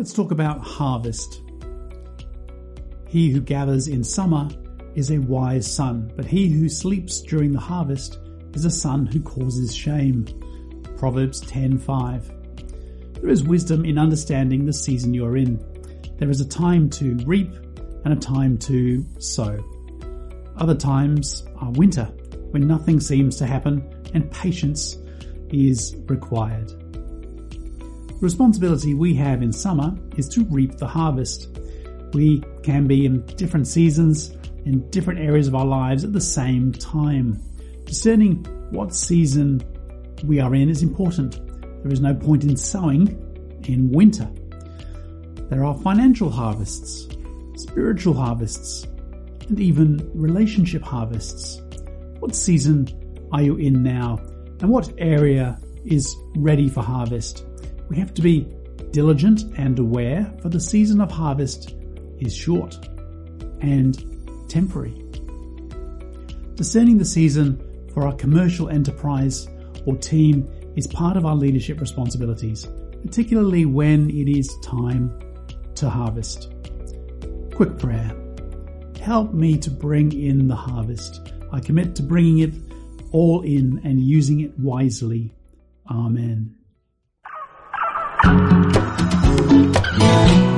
Let's talk about harvest. He who gathers in summer is a wise son, but he who sleeps during the harvest is a son who causes shame. Proverbs 10:5. There is wisdom in understanding the season you're in. There is a time to reap and a time to sow. Other times are winter, when nothing seems to happen and patience is required. The responsibility we have in summer is to reap the harvest. We can be in different seasons in different areas of our lives at the same time. Discerning what season we are in is important. There is no point in sowing in winter. There are financial harvests, spiritual harvests, and even relationship harvests. What season are you in now, and what area is ready for harvest? We have to be diligent and aware, for the season of harvest is short and temporary. Discerning the season for our commercial enterprise or team is part of our leadership responsibilities, particularly when it is time to harvest. Quick prayer. Help me to bring in the harvest. I commit to bringing it all in and using it wisely. Amen.